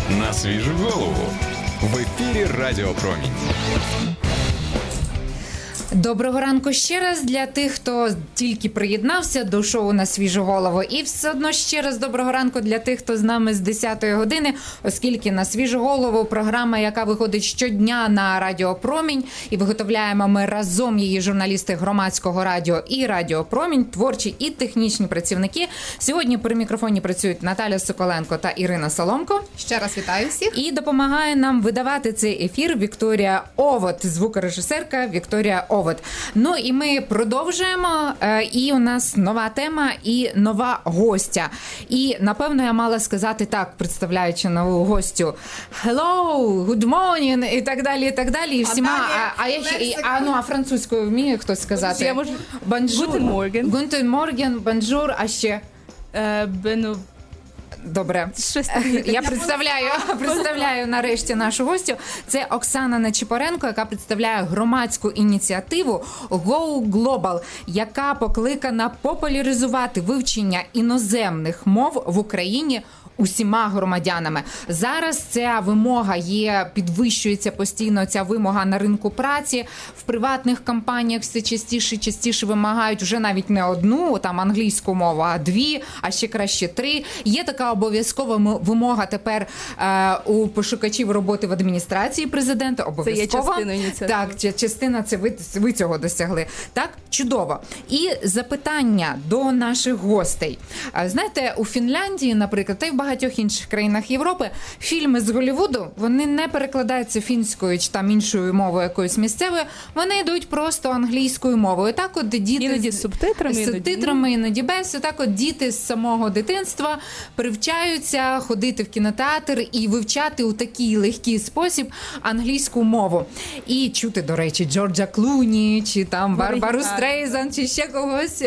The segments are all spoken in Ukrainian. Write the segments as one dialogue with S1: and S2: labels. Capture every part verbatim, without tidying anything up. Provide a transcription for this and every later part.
S1: На свіжу голову. В ефірі Радіо Промінь.
S2: Доброго ранку ще раз для тих, хто тільки приєднався до шоу «На свіжу голову». І все одно ще раз доброго ранку для тих, хто з нами з десятої години, оскільки «На свіжу голову» – програма, яка виходить щодня на Радіо Промінь. І виготовляємо ми разом її журналісти Громадського радіо і Радіо Промінь, творчі і технічні працівники. Сьогодні при мікрофоні працюють Наталя Соколенко та Ірина Соломко.
S3: Ще раз вітаю всіх.
S2: І допомагає нам видавати цей ефір Вікторія Овод, звукорежисерка Вікторія Овод. Ну і ми продовжуємо, і у нас нова тема і нова гостя. І, напевно, я мала сказати так, представляючи нову гостю, hello, good morning, і так далі, і так далі. І всіма, а, а, я, і, а, ну, а французькою вміє хтось сказати?
S4: Я можу...
S2: Bonjour.
S4: Guten Morgen.
S2: Guten Morgen, bonjour, а ще?
S4: Е, бену...
S2: Добре. Я представляю, представляю нарешті нашу гостю. Це Оксана Нечипоренко, яка представляє громадську ініціативу Go Global, яка покликана популяризувати вивчення іноземних мов в Україні усіма громадянами. Зараз ця вимога є, підвищується постійно ця вимога на ринку праці. В приватних компаніях все частіше і частіше вимагають вже навіть не одну, там англійську мову, а дві, а ще краще три. Є така обов'язкова вимога тепер е, у пошукачів роботи в адміністрації президента. Обов'язково.
S4: Це є частина ініціативи.
S2: Так, частина, це ви, ви цього досягли. Так, чудово. І запитання до наших гостей. Знаєте, у Фінляндії, наприклад, та й в багатьох інших країнах Європи фільми з Голлівуду, вони не перекладаються фінською чи там іншою мовою якоюсь місцевою, вони йдуть просто англійською мовою. Так от діти
S4: іноді з субтитрами,
S2: з субтитрами, іноді без. Так от діти з самого дитинства привчаються ходити в кінотеатр і вивчати у такий легкий спосіб англійську мову. І чути, до речі, Джорджа Клуні, чи там Барбару Стрейзан, чи ще когось е,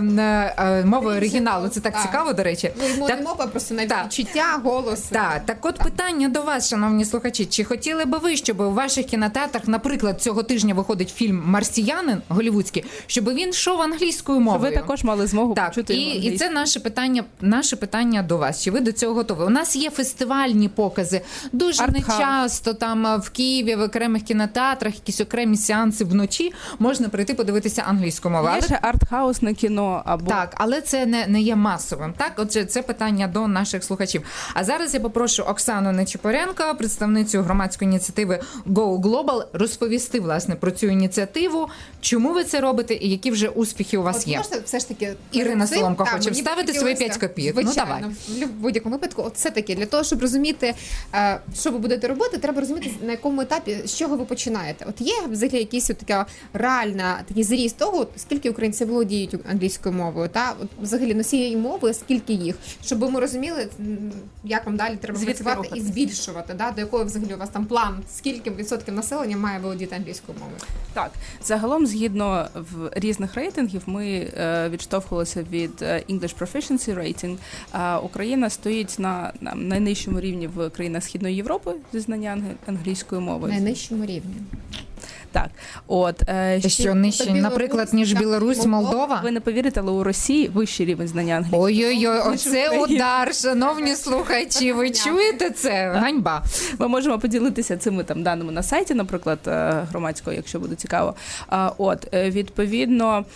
S2: е, мовою оригіналу. Це так, так цікаво, до речі.
S3: Ну,
S2: так,
S3: мова просто навіть відчуття, голос.
S2: Так, так от так. Питання до вас, шановні слухачі. Чи хотіли би ви, щоб у ваших кінотеатрах, наприклад, цього тижня виходить фільм «Марсіянин» голлівудський, щоб він йшов англійською мовою?
S4: Щоб ви також мали змогу
S2: так,
S4: почути
S2: і,
S4: його
S2: і це наше питання, наше питання до вас. Чи ви до цього готові? У нас є фестивальні покази. Дуже не часто там в Києві, в окремих кінотеатрах, якісь окремі сеанси вночі можна прийти подивитися англійську мову.
S4: Є
S2: але...
S4: ще артхаусне кіно. Або...
S2: Так, але це не, не є масовим. Так, отже, це питання до наших слухачів. А зараз я попрошу Оксану Нечипоренко, представницю громадської ініціативи Go Global, розповісти, власне, про цю ініціативу, чому ви це робите і які вже успіхи у вас
S3: от
S2: є.
S3: Можна все ж таки...
S2: Ірина
S3: цим,
S2: Соломко
S3: та,
S2: хоче вставити свої п'ять копійок. Ну, давай.
S3: В будь-якому випадку, от все-таки, для того, щоб розуміти, що ви будете робити, треба розуміти, на якому етапі, з чого ви починаєте. От є взагалі якийсь от така реальна, такий зріст того, скільки українців володіють англійською мовою, та от взагалі носією мови, скільки їх, щоб ми розуміли, як вам далі треба
S4: Звідки
S3: працювати
S4: рухатись?
S3: І збільшувати, да, до якої взагалі у вас там план, скільки відсотків населення має володіти англійською мовою?
S4: Так, загалом, згідно в різних рейтингів, ми е, відштовхувалися від English Proficiency Rating. Е, Україна стоїть на, на найнижчому рівні в країнах Східної Європи зі знання англійської мови.
S3: Найнижчому рівні.
S4: Так, от е,
S2: ще... що нижче,
S3: Білорусь,
S2: наприклад, ніж Білорусь, Молдова?
S4: Ви не повірите, але у Росії вищий рівень знання англійської.
S2: Ой-ой-ой, оце удар, шановні слухачі, ви чуєте це? Ганьба.
S4: Ми можемо поділитися цими там даними на сайті, наприклад, громадського, якщо буде цікаво. От, відповідно,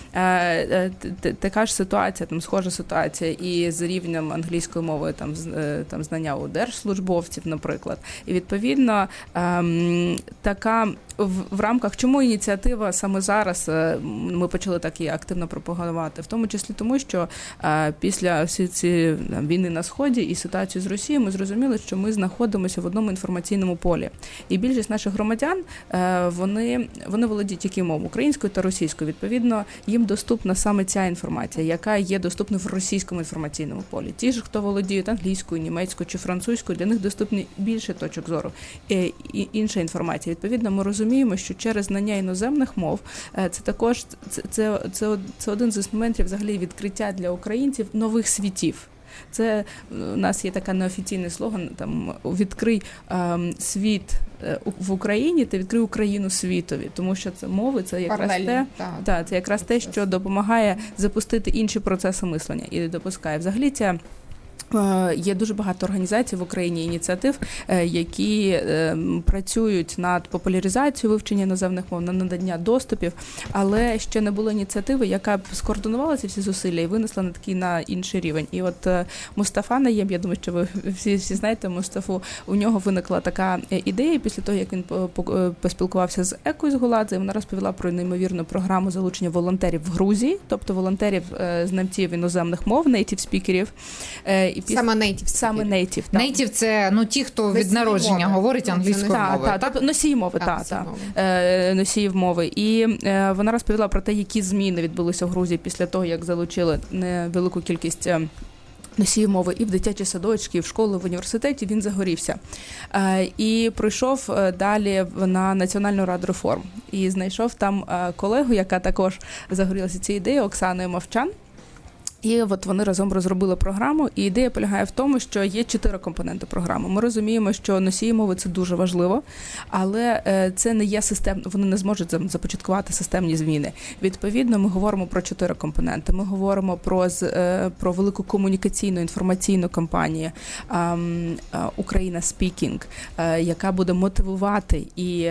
S4: така ж ситуація, там схожа ситуація і з рівнем англійської мови, там, там знання у держслужбовців, наприклад. І відповідно, така в, в рамках, чому ініціатива саме зараз ми почали так її активно пропагувати, в тому числі тому, що а, після всі ці там, війни на Сході і ситуації з Росією ми зрозуміли, що ми знаходимося в одному інформаційному полі. І більшість наших громадян, а, вони, вони володіють якою мовою? Українською та російською. Відповідно, їм доступна саме ця інформація, яка є доступна в російському інформаційному полі. Ті ж, хто володіють англійською, німецькою чи французькою, для них доступні більше точок зору і, і інша інформація. Відповідно, ми розуміємо, що через знання іноземних мов це також це, це, це, це один з інструментів взагалі відкриття для українців нових світів. Це у нас є така неофіційний слоган, там відкрий е, світ в Україні, ти відкрий Україну світові, тому що це мови, це якраз те, та, це якраз те, що допомагає запустити інші процеси мислення і допускає. Взагалі ця Є дуже багато організацій в Україні, ініціатив, які працюють над популяризацією вивчення іноземних мов, на надання доступів, але ще не було ініціативи, яка б скоординувала ці всі зусилля і винесла на такий на інший рівень. І от Мустафа Наєм, я думаю, що ви всі, всі знаєте Мустафу, у нього виникла така ідея після того, як він поспілкувався з Екою Згуладзе, вона розповіла про неймовірну програму залучення волонтерів в Грузії, тобто волонтерів, знавців іноземних мов, native-спікерів.
S3: І після... Саме native.
S4: Саме native. Так.
S2: Native – це ну, ті, хто від народження мови. говорить англійською
S4: та,
S2: мовою.
S4: Так, так, носії мови, так,
S3: та,
S4: та. Носіїв мови. І е, вона розповіла про те, які зміни відбулися в Грузії після того, як залучили невелику кількість носіїв мови і в дитячі садочки, і в школи, в університеті. Він загорівся. Е, і прийшов далі на Національну раду реформ. І знайшов там колегу, яка також загорілася цією ідеєю, Оксаною Мовчан. І от вони разом розробили програму, і ідея полягає в тому, що є чотири компоненти програми. Ми розуміємо, що носії мови – це дуже важливо, але це не є систем, вони не зможуть започаткувати системні зміни. Відповідно, ми говоримо про чотири компоненти. Ми говоримо про, про велику комунікаційну, інформаційну кампанію «Україна Speaking», яка буде мотивувати і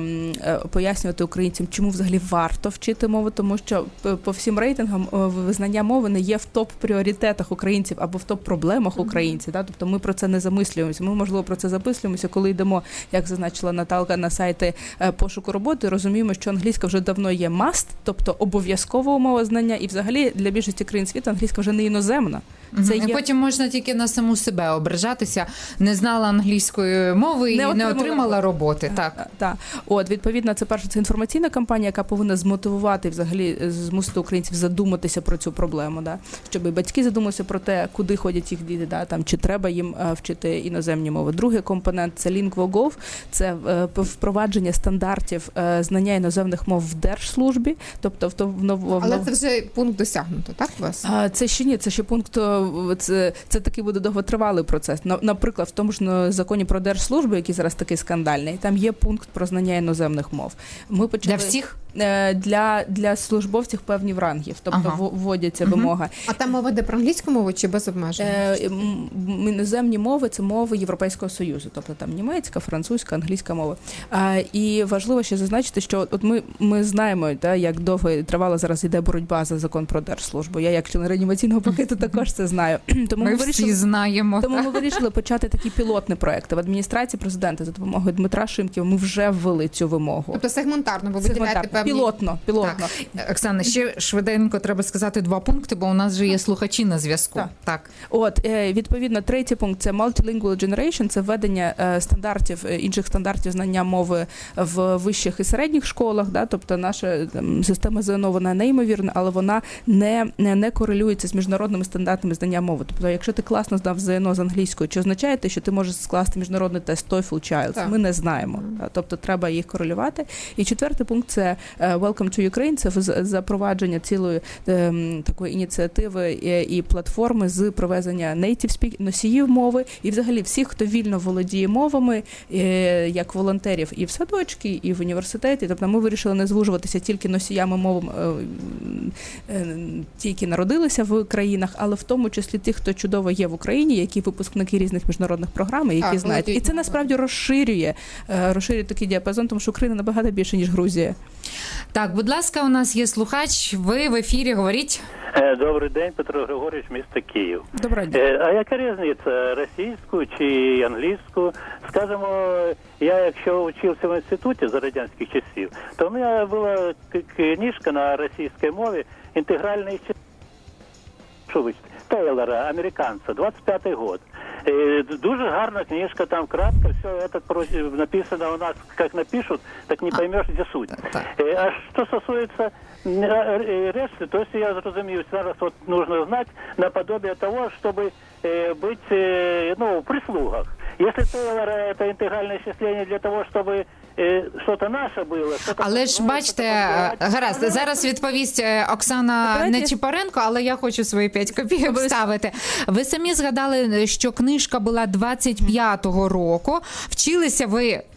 S4: пояснювати українцям, чому взагалі варто вчити мову, тому що по всім рейтингам визнання мови не є в топ-пріоритетах українців або в топ-проблемах українців. Да? Тобто ми про це не замислюємося. Ми, можливо, про це замислюємося, коли йдемо, як зазначила Наталка, на сайти пошуку роботи, розуміємо, що англійська вже давно є must, тобто обов'язкова умова знання, і взагалі для більшості країн світу англійська вже не іноземна.
S2: Це і є... потім можна тільки на саму себе ображатися, не знала англійської мови і не отримала, не отримала роботи. Так.
S4: Так. Так. От, відповідно, це перше, це інформаційна кампанія, яка повинна змотивувати, взагалі, змусити українців задуматися про цю проблему, да? Щоб і батьки задумалися про те, куди ходять їх діти, да? Там, чи треба їм вчити іноземні мови. Другий компонент – це Lingvo.gov, це впровадження стандартів знання іноземних мов в держслужбі, тобто в, в, в,
S3: Але це вже пункт досягнуто, так у вас?
S4: Це ще ні, це ще пункт. Це, це такий буде довготривалий процес. Наприклад, в тому ж законі про держслужбу, який зараз такий скандальний, там є пункт про знання іноземних мов. Ми почали...
S2: Для всіх?
S4: Для, для службовців певних рангів, тобто ага. вводяться угу. вимога.
S3: А там мова йде про англійську мову чи без обмежень?
S4: Е, іноземні мови – це мови Європейського Союзу, тобто там німецька, французька, англійська мова. А, і важливо ще зазначити, що от ми, ми знаємо, да, як довго тривала зараз іде боротьба за закон про держслужбу. Я як член реанімаційного пакету також це знаю.
S2: Тому ми, ми вирішили, всі знаємо.
S4: Тому ми вирішили почати такий пілотний проєкт. В адміністрації президента за допомогою Дмитра Шимків ми вже ввели цю вимогу.
S3: Тобто сегментарно, ви виділяєте певні...
S4: Пілотно, пілотно.
S2: Так. Оксана, ще швиденько треба сказати два пункти, бо у нас вже є слухачі на зв'язку.
S4: Так.
S2: так.
S4: От, відповідно, третій пункт – це multilingual generation, це введення стандартів, інших стандартів знання мови в вищих і середніх школах, да? Тобто наша там, система ЗНО, вона неймовірна, але вона не, не, не корелюється з міжнародними стандартами знання мови. Тобто, якщо ти класно здав ЗНО з англійською, чи означає те, що ти можеш скласти міжнародний тест TOEFL чи ай ел ті ес? Ми не знаємо. Да? Тобто, треба їх корелювати. І четвертий пункт – це Welcome to Ukraine, це запровадження цілої е, такої ініціативи і, і платформи з провезення native speak, носіїв мови і взагалі всіх, хто вільно володіє мовами, е, як волонтерів і в садочки, і в університеті. Тобто ми вирішили не звужуватися тільки носіями мов, е, е, ті, які народилися в країнах, але в тому числі тих, хто чудово є в Україні, які випускники різних міжнародних програм, які а, знають. І це насправді розширює, е, розширює такий діапазон, тому що Україна набагато більше, ніж Грузія.
S2: Так, будь ласка, у нас є слухач, ви в ефірі, говоріть.
S5: Добрий день, Петро Григорович, місто Київ.
S4: Добрий день.
S5: А яка різниця, російську чи англійську? Скажімо, я якщо вчився в інституті за радянських часів, то у мене була книжка на російській мові «Інтегральний число» Тейлора, американця, двадцять п'ятий год. Дуже гарна книжка, там кратко, все это написано у нас, как напишут, так не поймешь, где суть. А что стосуется решты, то есть я зрозумів, зараз вот нужно знать наподобие того, чтобы быть, ну, в прислугах. Если Тейлор это интегральное исчисление для того, чтобы що-то наше було.
S2: Але ж бачите, гаразд, зараз відповість Оксана Нечіпоренко, але я хочу свої п'ять копійок вставити. Ви самі згадали, що книжка була двадцять п'ятого року. Вчилися ви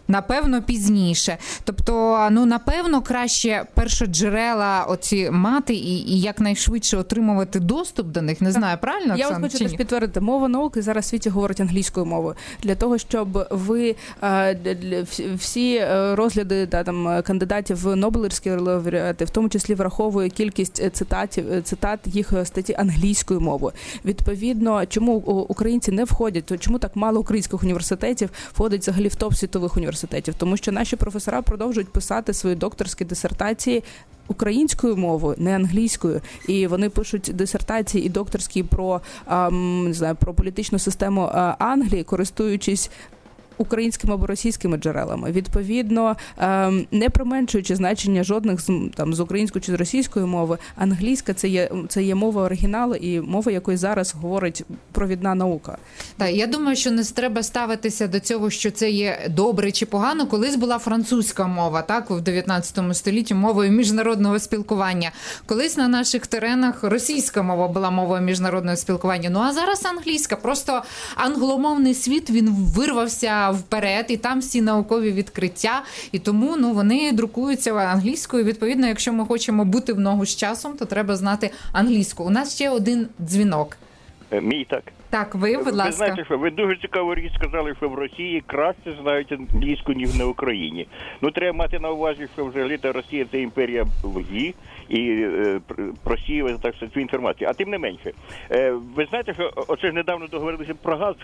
S2: Напевно, пізніше. Тобто, ну, напевно, краще першоджерела оці мати і, і якнайшвидше отримувати доступ до них. Не знаю, правильно,
S4: Я
S2: Оксана,
S4: хочу
S2: чи
S4: теж
S2: ні?
S4: підтвердити, мова науки зараз в світі говорить англійською мовою. Для того, щоб ви е, для- всі- всі е, розгляди да, там, кандидатів в Нобелівські лауреати, в тому числі враховує кількість цитатів, цитат їх статті англійською мовою. Відповідно, чому у- українці не входять, то чому так мало українських університетів входить взагалі в топ світових університетів? Тому що наші професора продовжують писати свої докторські дисертації українською мовою, не англійською, і вони пишуть дисертації і докторські про ем, не знаю, про політичну систему е, Англії, користуючись українськими або російськими джерелами. Відповідно, ем, не применшуючи значення жодних з, там, з української чи з російської мови, англійська це є, це є мова оригіналу і мова, якою зараз говорить провідна наука.
S2: Так, я думаю, що не треба ставитися до цього, що це є добре чи погано. Колись була французька мова, так, в дев'ятнадцятому столітті мовою міжнародного спілкування. Колись на наших теренах російська мова була мовою міжнародного спілкування. Ну а зараз англійська. Просто англомовний світ, він вирвався вперед, і там всі наукові відкриття, і тому, ну, вони друкуються англійською. Відповідно, якщо ми хочемо бути в ногу з часом, то треба знати англійську. У нас ще один дзвінок.
S6: Е, Мій так.
S2: Так, ви, будь
S6: Ви
S2: ласка.
S6: знаєте, що ви дуже цікаво річ сказали, що в Росії краще знають англійську, ніж на Україні. Ну, треба мати на увазі, що взагалі та Росія – це імперія лжі і е, просіює, так сказати, цю інформацію. А тим не менше, е, ви знаєте, що оце ж недавно договорилися про газ,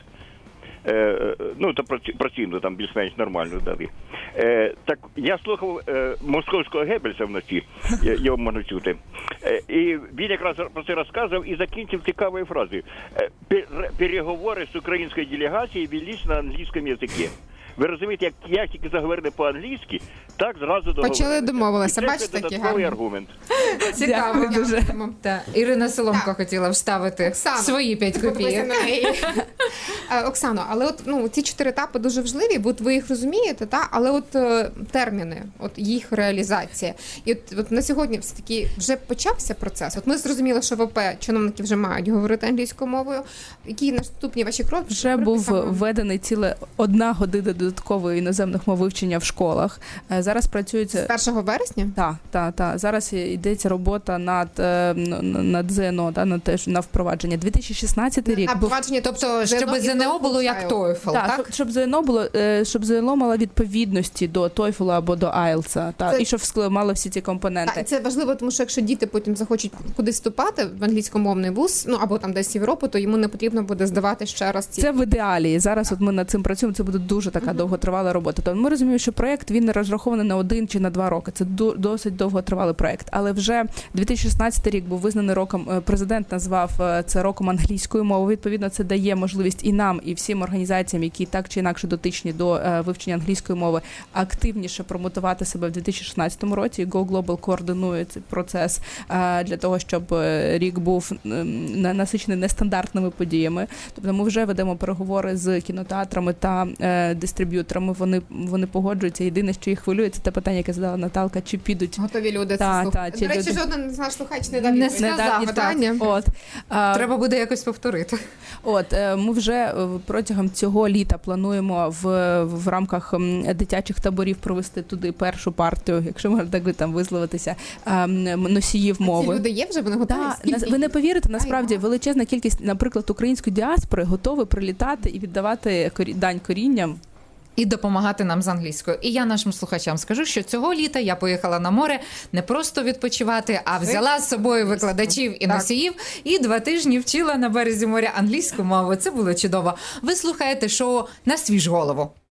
S6: Е, ну, то про, ці- про ціну там більш-менш нормально дали. Е, так, я слухав е, московського Геббельса вночі, я- його можна чути. Е, і він якраз про це розказував і закінчив цікавою фразою. Е, «Пер- переговори з українською делегацією велись на англійському язикі. Ви розумієте, як, як тільки заговорили по-англійськи, так зразу договорилися.
S3: Почали домовилися.
S6: І це
S3: Бачите,
S6: ще
S3: який
S6: додатковий
S3: гарний.
S6: аргумент.
S2: Цікаво.
S4: Дякую дуже.
S2: Так, Ірина Соломко
S3: Так.
S2: хотіла вставити
S3: Оксана,
S2: свої п'ять
S3: Подивися
S2: копійок.
S3: на неї. Е, Оксано, але от ну ці чотири етапи дуже важливі, бо от ви їх розумієте, та але от е, терміни, от їх реалізація. І от, от на сьогодні все таки вже почався процес. От ми зрозуміли, що ВП чиновники вже мають говорити англійською мовою. Які наступні ваші кроки?
S4: Вже
S3: Кроки
S4: був
S3: саме?
S4: введений ціле одна година додаткової іноземних мов вивчення в школах. Е, Зараз працюється
S3: з першого вересня.
S4: Так, так, так. Зараз йдеться робота над, е, над ЗНО, та, над теж на впровадження. дві тисячі шістнадцятий рік
S3: А
S4: був.
S3: впровадження,
S2: Тобто, щоб
S3: і
S2: ЗНО було як
S3: TOEFL.
S2: TOEFL,
S4: Так,
S2: так?
S4: щоб, щоб ЗНО було, е, щоб ЗНО мало відповідності до TOEFL або до айлтса, та,
S3: Це-
S4: і щоб скле- мало всі ці компоненти.
S3: Так, і це важливо, тому що якщо діти потім захочуть кудись вступати в англійськомовний вуз, ну або там десь в Європу, то йому не потрібно буде здавати ще раз ці.
S4: Це в ідеалі. Зараз от ми над цим працюємо. Це буде дуже така довготривала робота. Тобто ми розуміємо, що проєкт він не розрахований на один чи на два роки. Це до- досить довготривалий проєкт. Але вже дві тисячі шістнадцятий рік був визнаний роком. е, Президент назвав е, це роком англійської мови. Відповідно, це дає можливість і нам, і всім організаціям, які так чи інакше дотичні до е, вивчення англійської мови, активніше промотувати себе в дві тисячі шістнадцятому році. Go Global координує цей процес е, для того, щоб е, рік був м, на- насичений нестандартними подіями. Тобто ми вже ведемо переговори з кінотеатрами та е, дистриб'юторами. Вони вони погоджуються. Єдине, що їх хвилює, це те питання, яке задала Наталка, чи підуть.
S3: Готові люди
S4: Та,
S3: це слухати.
S4: та, чи
S3: До речі,
S4: люди-
S3: жоден з наш слухач не дав
S2: Не
S3: відповідь.
S2: сказав,
S3: на
S2: так.
S3: питання.
S4: От а,
S2: Треба буде якось повторити.
S4: От е, ми вже е, протягом цього літа плануємо в, в рамках м, дитячих таборів провести туди першу партію, якщо можна так там висловитися, е, м, носіїв
S3: Ці
S4: мови.
S3: люди є вже, вони готові?
S4: Так,
S3: Скільки
S4: нас- ви не
S3: їх?
S4: повірите, насправді
S3: Ай,
S4: величезна кількість, наприклад, української діаспори готові прилітати і віддавати корі- дань корінням.
S2: І допомагати нам з англійською. І я нашим слухачам скажу, що цього літа я поїхала на море не просто відпочивати, а взяла з собою викладачів і
S3: Так.
S2: носіїв, і два тижні вчила на березі моря англійську мову. Це було чудово. Ви слухаєте шоу «На свіж голову».